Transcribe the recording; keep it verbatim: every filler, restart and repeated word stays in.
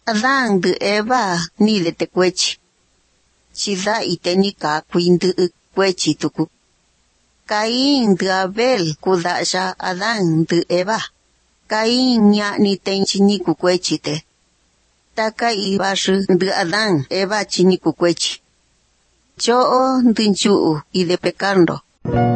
Adán ndɨ Eva nile te kuechi. Chida iteni ka kuindɨ kuechi tuku. Caín ndɨ Abel kuda'ya Adán ndɨ Eva. Caín ña'ni tenchi niku kuechi te. Taka ibaxɨ ndɨ Adán Eva chi niku kuechi. Cho'o ndɨ nchu'u y de pecarndo.